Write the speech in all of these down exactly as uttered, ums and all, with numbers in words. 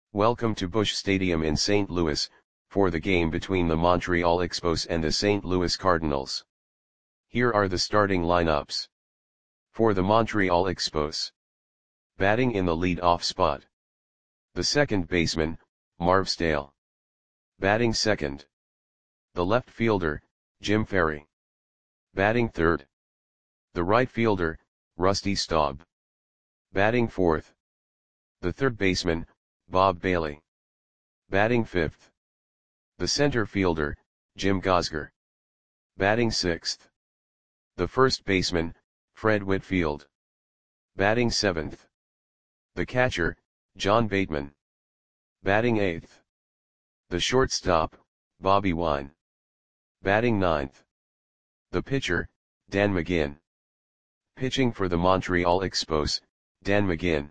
Welcome to Busch Stadium in Saint Louis, for the game between the Montreal Expos and the Saint Louis Cardinals. Here are the starting lineups. For the Montreal Expos. Batting in the lead-off spot. The second baseman, Marv Stale. Batting second. The left fielder, Jim Ferry. Batting third. The right fielder, Rusty Staub. Batting fourth. The third baseman, Bob Bailey. Batting fifth. The center fielder, Jim Gosger. Batting sixth. The first baseman, Fred Whitfield. Batting seventh. The catcher, John Bateman. Batting eighth. The shortstop, Bobby Wine. Batting ninth. The pitcher, Dan McGinn. Pitching for the Montreal Expos, Dan McGinn.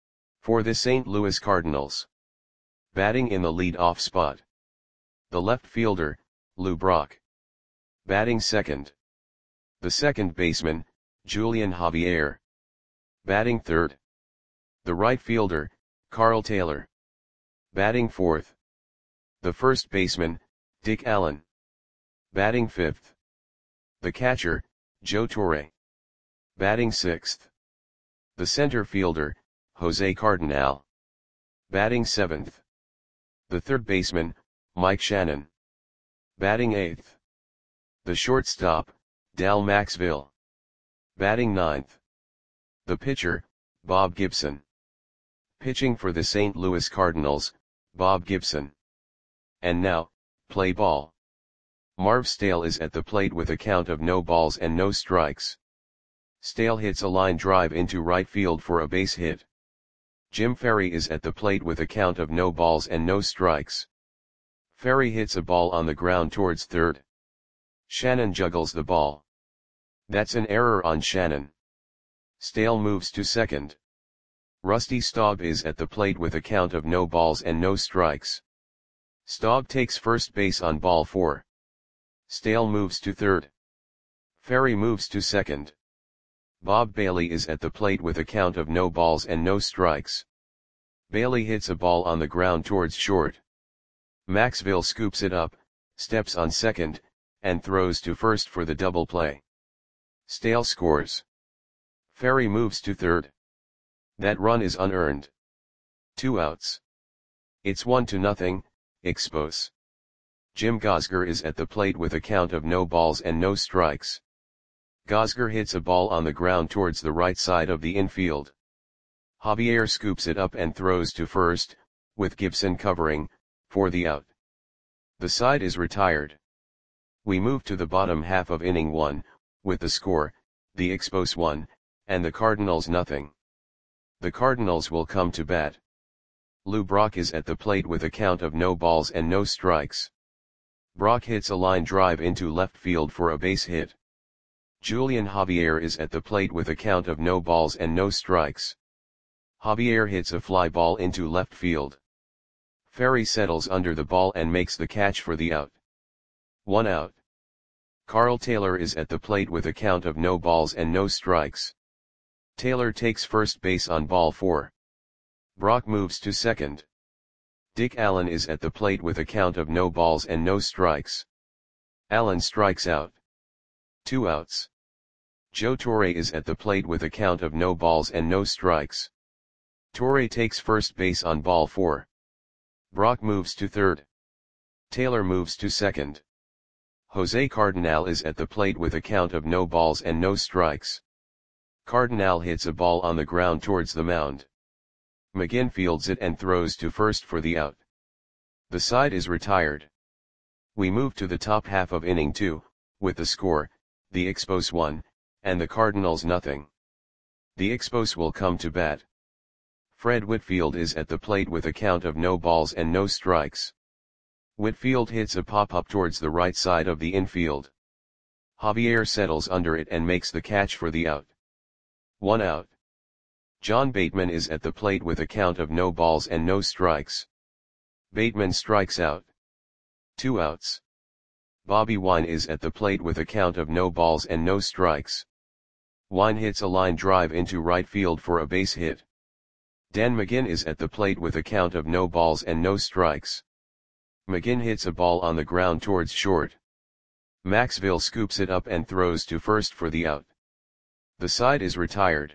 For the Saint Louis Cardinals. Batting in the lead-off spot. The left fielder, Lou Brock. Batting second. The second baseman, Julian Javier. Batting third. The right fielder, Carl Taylor. Batting fourth. The first baseman, Dick Allen. Batting fifth. The catcher, Joe Torre. Batting sixth. The center fielder, Jose Cardinal. Batting seventh. The third baseman, Mike Shannon. Batting eighth. The shortstop, Dal Maxville. Batting ninth. The pitcher, Bob Gibson. Pitching for the Saint Louis Cardinals, Bob Gibson. And now, play ball. Marv Stale is at the plate with a count of no balls and no strikes. Stale hits a line drive into right field for a base hit. Jim Ferry is at the plate with a count of no balls and no strikes. Ferry hits a ball on the ground towards third. Shannon juggles the ball. That's an error on Shannon. Stale moves to second. Rusty Staub is at the plate with a count of no balls and no strikes. Staub takes first base on ball four. Stale moves to third. Ferry moves to second. Bob Bailey is at the plate with a count of no balls and no strikes. Bailey hits a ball on the ground towards short. Maxville scoops it up, steps on second, and throws to first for the double play. Stale scores. Ferry moves to third. That run is unearned. Two outs. It's one to nothing, Expos. Jim Gosger is at the plate with a count of no balls and no strikes. Gosger hits a ball on the ground towards the right side of the infield. Javier scoops it up and throws to first, with Gibson covering, for the out. The side is retired. We move to the bottom half of inning one, with the score, the Expos one, and the Cardinals nothing. The Cardinals will come to bat. Lou Brock is at the plate with a count of no balls and no strikes. Brock hits a line drive into left field for a base hit. Julian Javier is at the plate with a count of no balls and no strikes. Javier hits a fly ball into left field. Ferry settles under the ball and makes the catch for the out. One out. Carl Taylor is at the plate with a count of no balls and no strikes. Taylor takes first base on ball four. Brock moves to second. Dick Allen is at the plate with a count of no balls and no strikes. Allen strikes out. Two outs. Joe Torre is at the plate with a count of no balls and no strikes. Torre takes first base on ball four. Brock moves to third. Taylor moves to second. Jose Cardinal is at the plate with a count of no balls and no strikes. Cardinal hits a ball on the ground towards the mound. McGinn fields it and throws to first for the out. The side is retired. We move to the top half of inning two, with the score, the Expos one, and the Cardinals nothing. The Expos will come to bat. Fred Whitfield is at the plate with a count of no balls and no strikes. Whitfield hits a pop-up towards the right side of the infield. Javier settles under it and makes the catch for the out. One out. John Bateman is at the plate with a count of no balls and no strikes. Bateman strikes out. Two outs. Bobby Wine is at the plate with a count of no balls and no strikes. Wine hits a line drive into right field for a base hit. Dan McGinn is at the plate with a count of no balls and no strikes. McGinn hits a ball on the ground towards short. Maxville scoops it up and throws to first for the out. The side is retired.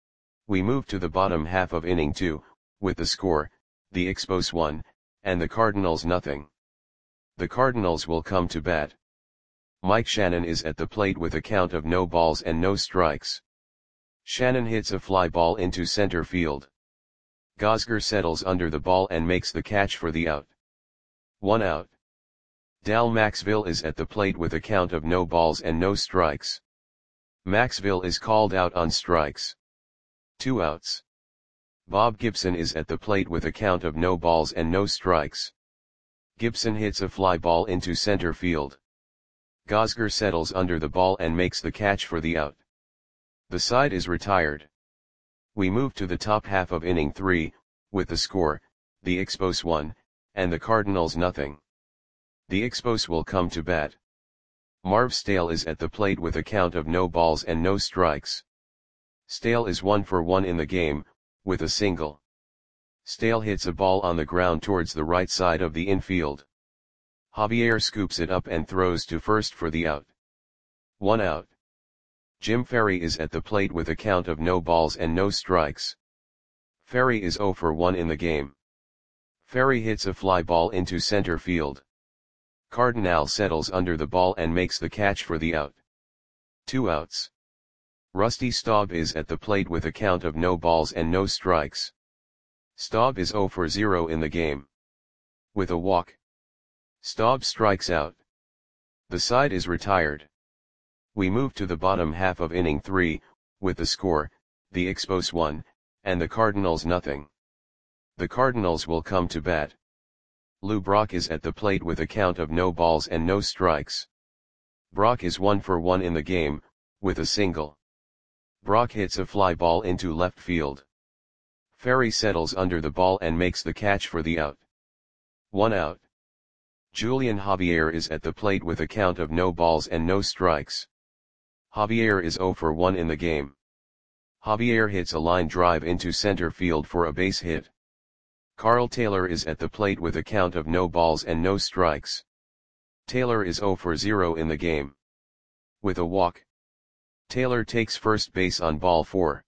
We move to the bottom half of inning two, with the score, the Expos one, and the Cardinals nothing. The Cardinals will come to bat. Mike Shannon is at the plate with a count of no balls and no strikes. Shannon hits a fly ball into center field. Gosger settles under the ball and makes the catch for the out. One out. Dal Maxville is at the plate with a count of no balls and no strikes. Maxville is called out on strikes. Two outs. Bob Gibson is at the plate with a count of no balls and no strikes. Gibson hits a fly ball into center field. Gosger settles under the ball and makes the catch for the out. The side is retired. We move to the top half of inning three, with the score, the Expos one, and the Cardinals nothing. The Expos will come to bat. Marv Stale is at the plate with a count of no balls and no strikes. Stale is one for one in the game, with a single. Stale hits a ball on the ground towards the right side of the infield. Javier scoops it up and throws to first for the out. One out. Jim Ferry is at the plate with a count of no balls and no strikes. Ferry is zero for one in the game. Ferry hits a fly ball into center field. Cardinal settles under the ball and makes the catch for the out. Two outs. Rusty Staub is at the plate with a count of no balls and no strikes. Staub is zero for zero in the game. With a walk, Staub strikes out. The side is retired. We move to the bottom half of inning three, with the score, the Expos one, and the Cardinals nothing. The Cardinals will come to bat. Lou Brock is at the plate with a count of no balls and no strikes. Brock is one for one in the game, with a single. Brock hits a fly ball into left field. Ferry settles under the ball and makes the catch for the out. One out. Julian Javier is at the plate with a count of no balls and no strikes. Javier is zero for one in the game. Javier hits a line drive into center field for a base hit. Carl Taylor is at the plate with a count of no balls and no strikes. Taylor is zero for zero in the game. With a walk, Taylor takes first base on ball four.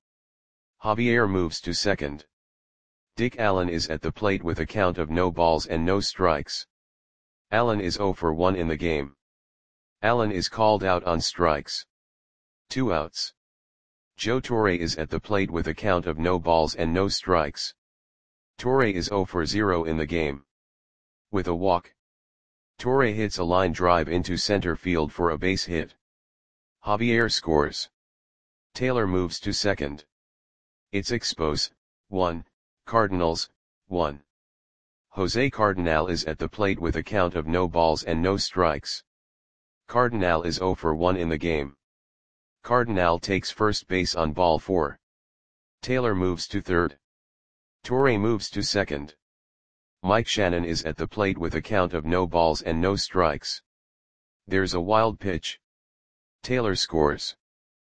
Javier moves to second. Dick Allen is at the plate with a count of no balls and no strikes. Allen is zero for one in the game. Allen is called out on strikes. Two outs. Joe Torre is at the plate with a count of no balls and no strikes. Torre is zero for zero in the game. With a walk, Torre hits a line drive into center field for a base hit. Javier scores. Taylor moves to second. It's Expos, one, Cardinals, one. Jose Cardinal is at the plate with a count of no balls and no strikes. Cardinal is zero for one in the game. Cardinal takes first base on ball four. Taylor moves to third. Torre moves to second. Mike Shannon is at the plate with a count of no balls and no strikes. There's a wild pitch. Taylor scores.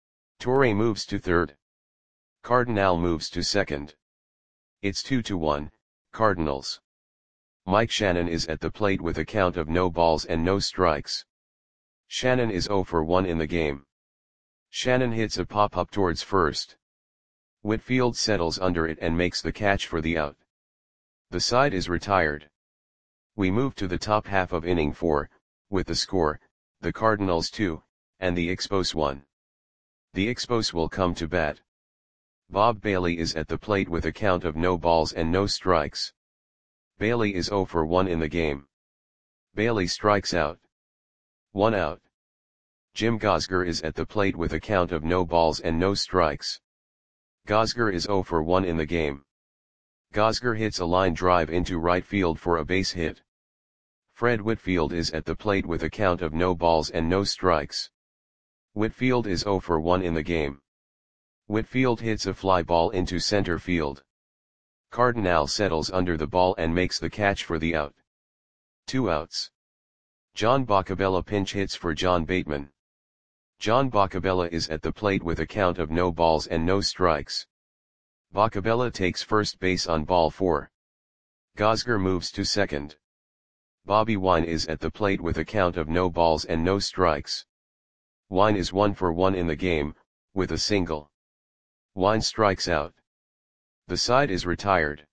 Torre moves to third. Cardinal moves to second. It's two to one, Cardinals. Mike Shannon is at the plate with a count of no balls and no strikes. Shannon is zero for one in the game. Shannon hits a pop-up towards first. Whitfield settles under it and makes the catch for the out. The side is retired. We move to the top half of inning four, with the score, the Cardinals two, and the Expos one. The Expos will come to bat. Bob Bailey is at the plate with a count of no balls and no strikes. Bailey is zero for one in the game. Bailey strikes out. One out. Jim Gosger is at the plate with a count of no balls and no strikes. Gosger is zero for one in the game. Gosger hits a line drive into right field for a base hit. Fred Whitfield is at the plate with a count of no balls and no strikes. Whitfield is zero for one in the game. Whitfield hits a fly ball into center field. Cardinal settles under the ball and makes the catch for the out. Two outs. John Boccabella pinch hits for John Bateman. John Boccabella is at the plate with a count of no balls and no strikes. Boccabella takes first base on ball four. Gosger moves to second. Bobby Wine is at the plate with a count of no balls and no strikes. Wine is one for one in the game, with a single. Wine strikes out. The side is retired.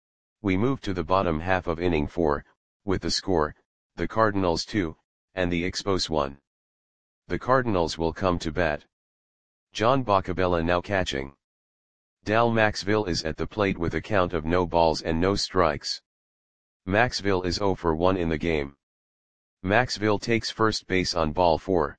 We move to the bottom half of inning four, with the score, the Cardinals two, and the Expos one. The Cardinals will come to bat. John Boccabella now catching. Dal Maxville is at the plate with a count of no balls and no strikes. Maxville is zero for one in the game. Maxville takes first base on ball four.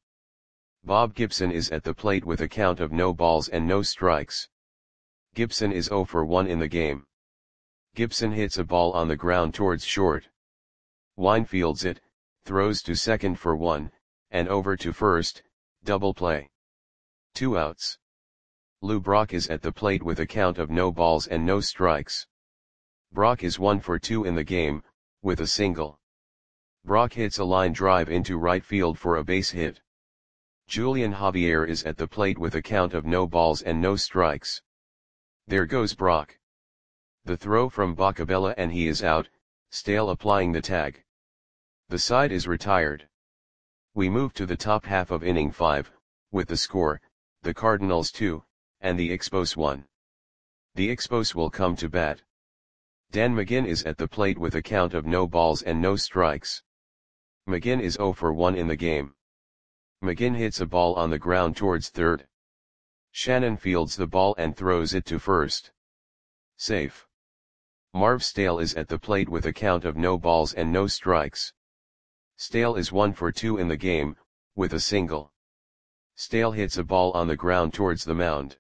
Bob Gibson is at the plate with a count of no balls and no strikes. Gibson is zero for one in the game. Gibson hits a ball on the ground towards short. Wine fields it, throws to second for one, and over to first, double play. Two outs. Lou Brock is at the plate with a count of no balls and no strikes. Brock is one for two in the game, with a single. Brock hits a line drive into right field for a base hit. Julian Javier is at the plate with a count of no balls and no strikes. There goes Brock. The throw from Boccabella and he is out, Stale applying the tag. The side is retired. We move to the top half of inning five, with the score, the Cardinals two, and the Expos one. The Expos will come to bat. Dan McGinn is at the plate with a count of no balls and no strikes. McGinn is zero for one in the game. McGinn hits a ball on the ground towards third. Shannon fields the ball and throws it to first. Safe. Marv Stale is at the plate with a count of no balls and no strikes. Stale is one for two in the game, with a single. Stale hits a ball on the ground towards the mound.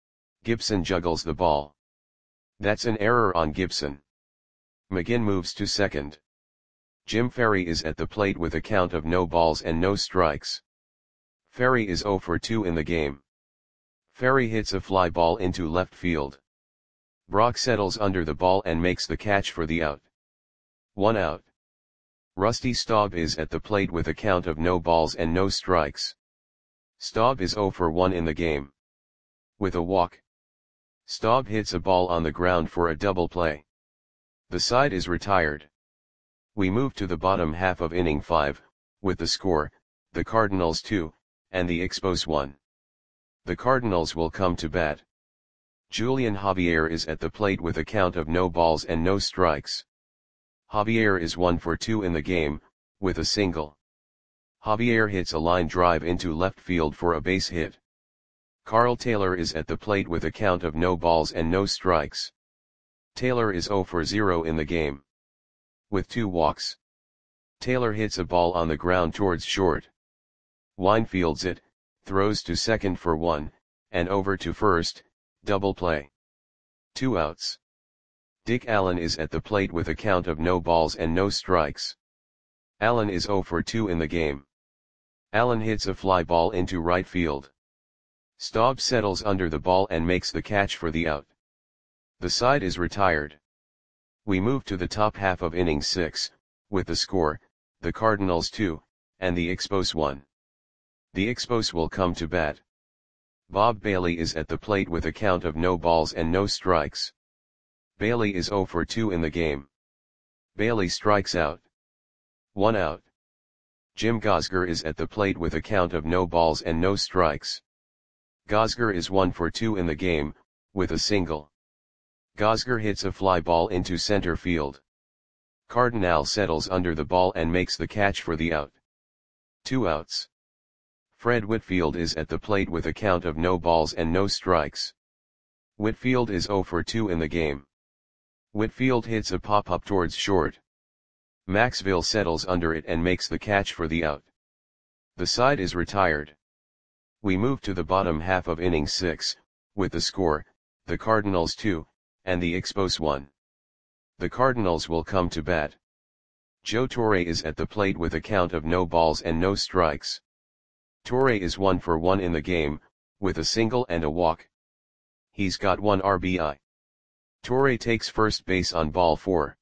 Gibson juggles the ball. That's an error on Gibson. McGinn moves to second. Jim Ferry is at the plate with a count of no balls and no strikes. Ferry is zero for two in the game. Ferry hits a fly ball into left field. Brock settles under the ball and makes the catch for the out. One out. Rusty Staub is at the plate with a count of no balls and no strikes. Staub is zero for one in the game. With a walk. Staub hits a ball on the ground for a double play. The side is retired. We move to the bottom half of inning five, with the score, the Cardinals two, and the Expos one. The Cardinals will come to bat. Julian Javier is at the plate with a count of no balls and no strikes. Javier is one for two in the game, with a single. Javier hits a line drive into left field for a base hit. Carl Taylor is at the plate with a count of no balls and no strikes. Taylor is zero for zero in the game. With two walks. Taylor hits a ball on the ground towards short. Wine fields it, throws to second for one, and over to first, double play. Two outs. Dick Allen is at the plate with a count of no balls and no strikes. Allen is zero for two in the game. Allen hits a fly ball into right field. Staub settles under the ball and makes the catch for the out. The side is retired. We move to the top half of inning six, with the score, the Cardinals two, and the Expos one. The Expos will come to bat. Bob Bailey is at the plate with a count of no balls and no strikes. Bailey is zero for two in the game. Bailey strikes out. One out. Jim Gosger is at the plate with a count of no balls and no strikes. Gosger is one for two in the game, with a single. Gosger hits a fly ball into center field. Cardinal settles under the ball and makes the catch for the out. Two outs. Fred Whitfield is at the plate with a count of no balls and no strikes. Whitfield is zero for two in the game. Whitfield hits a pop-up towards short. Maxville settles under it and makes the catch for the out. The side is retired. We move to the bottom half of inning six, with the score, the Cardinals two, and the Expos one. The Cardinals will come to bat. Joe Torre is at the plate with a count of no balls and no strikes. Torre is one for one in the game, with a single and a walk. He's got one R B I. Torre takes first base on ball four.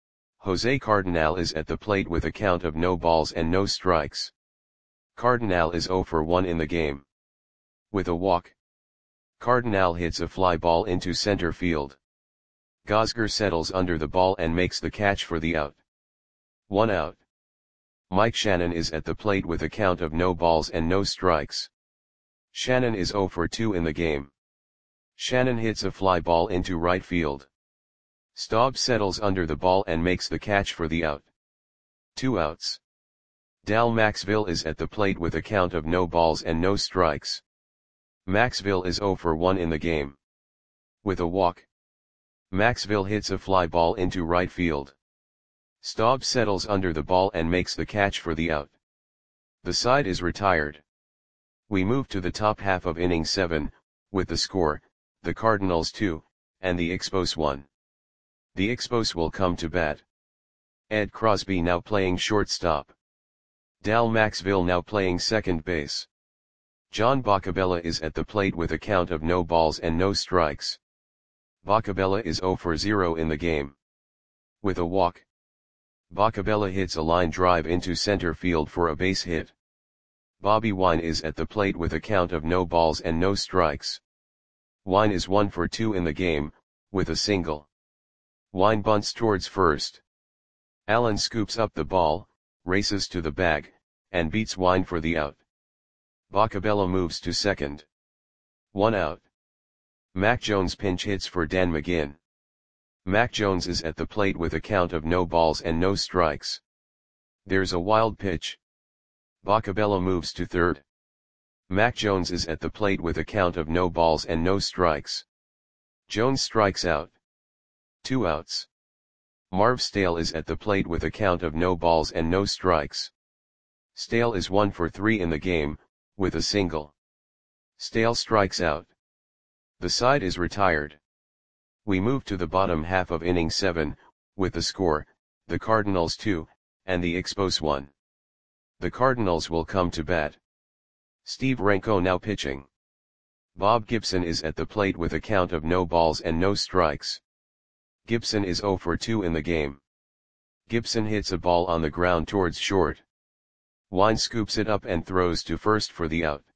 Jose Cardinal is at the plate with a count of no balls and no strikes. Cardinal is zero for one in the game. With a walk. Cardinal hits a fly ball into center field. Gosger settles under the ball and makes the catch for the out. One out. Mike Shannon is at the plate with a count of no balls and no strikes. Shannon is zero for two in the game. Shannon hits a fly ball into right field. Staub settles under the ball and makes the catch for the out. Two outs. Dal Maxville is at the plate with a count of no balls and no strikes. Maxville is zero for one in the game. With a walk, Maxville hits a fly ball into right field. Staub settles under the ball and makes the catch for the out. The side is retired. We move to the top half of inning seven, with the score, the Cardinals two, and the Expos one. The Expos will come to bat. Ed Crosby now playing shortstop. Dal Maxville now playing second base. John Boccabella is at the plate with a count of no balls and no strikes. Boccabella is zero for zero in the game. With a walk, Boccabella hits a line drive into center field for a base hit. Bobby Wine is at the plate with a count of no balls and no strikes. Wine is one for two in the game, with a single. Wine bunts towards first. Allen scoops up the ball, races to the bag, and beats Wine for the out. Boccabella moves to second. One out. Mac Jones pinch hits for Dan McGinn. Mac Jones is at the plate with a count of no balls and no strikes. There's a wild pitch. Boccabella moves to third. Mac Jones is at the plate with a count of no balls and no strikes. Jones strikes out. Two outs. Marv Stale is at the plate with a count of no balls and no strikes. Stale is one for three in the game, with a single. Stale strikes out. The side is retired. We move to the bottom half of inning seven, with the score, the Cardinals two, and the Expos one. The Cardinals will come to bat. Steve Renko now pitching. Bob Gibson is at the plate with a count of no balls and no strikes. Gibson is zero for two in the game. Gibson hits a ball on the ground towards short. Wine scoops it up and throws to first for the out.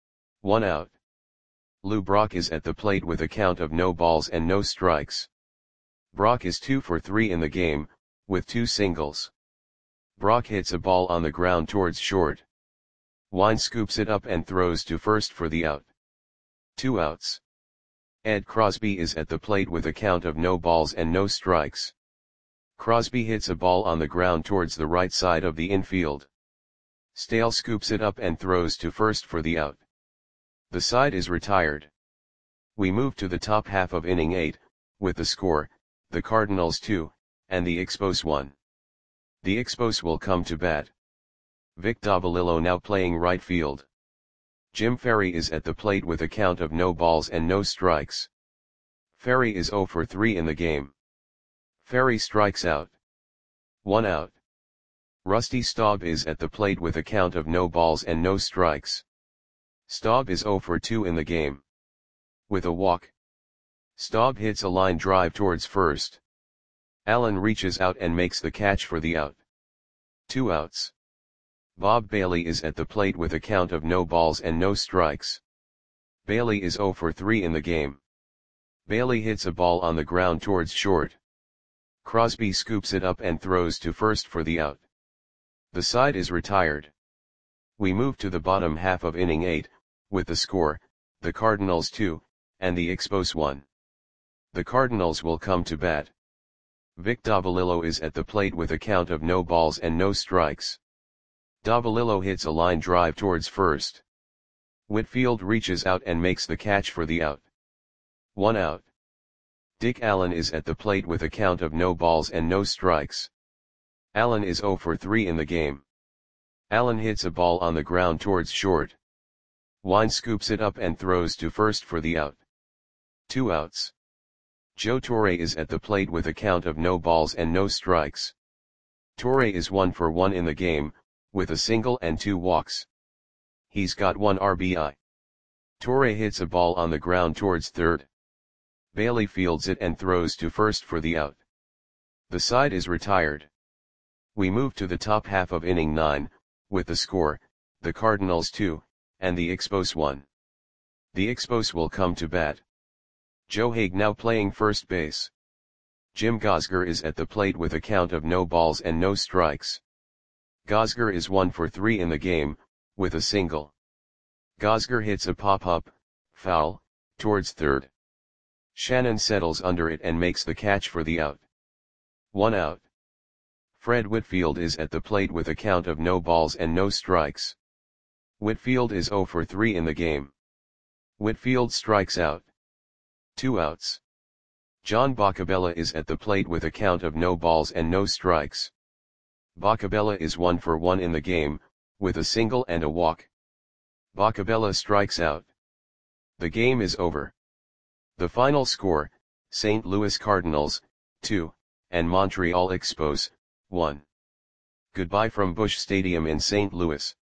One out. Lou Brock is at the plate with a count of no balls and no strikes. Brock is two for three in the game, with two singles. Brock hits a ball on the ground towards short. Wine scoops it up and throws to first for the out. Two outs. Ed Crosby is at the plate with a count of no balls and no strikes. Crosby hits a ball on the ground towards the right side of the infield. Stale scoops it up and throws to first for the out. The side is retired. We move to the top half of inning eight, with the score, the Cardinals two, and the Expos one. The Expos will come to bat. Vic Davalillo now playing right field. Jim Ferry is at the plate with a count of no balls and no strikes. Ferry is zero for three in the game. Ferry strikes out. One out. Rusty Staub is at the plate with a count of no balls and no strikes. Staub is zero for two in the game. With a walk, Staub hits a line drive towards first. Allen reaches out and makes the catch for the out. Two outs. Bob Bailey is at the plate with a count of no balls and no strikes. Bailey is zero for three in the game. Bailey hits a ball on the ground towards short. Crosby scoops it up and throws to first for the out. The side is retired. We move to the bottom half of inning eight, with the score, the Cardinals two, and the Expos one. The Cardinals will come to bat. Vic Davalillo is at the plate with a count of no balls and no strikes. Davalillo hits a line drive towards first. Whitfield reaches out and makes the catch for the out. One out. Dick Allen is at the plate with a count of no balls and no strikes. Allen is zero for three in the game. Allen hits a ball on the ground towards short. Wine scoops it up and throws to first for the out. Two outs. Joe Torre is at the plate with a count of no balls and no strikes. Torre is one for one in the game, with a single and two walks. He's got one R B I. Torre hits a ball on the ground towards third. Bailey fields it and throws to first for the out. The side is retired. We move to the top half of inning nine, with the score, the Cardinals two, and the Expos one. The Expos will come to bat. Joe Hague now playing first base. Jim Gosger is at the plate with a count of no balls and no strikes. Gosger is one for three in the game, with a single. Gosger hits a pop-up, foul, towards third. Shannon settles under it and makes the catch for the out. One out. Fred Whitfield is at the plate with a count of no balls and no strikes. Whitfield is zero for three in the game. Whitfield strikes out. Two outs. John Boccabella is at the plate with a count of no balls and no strikes. Boccabella is one for one in the game, with a single and a walk. Boccabella strikes out. The game is over. The final score, Saint Louis Cardinals, two, and Montreal Expos, one. Goodbye from Busch Stadium in Saint Louis.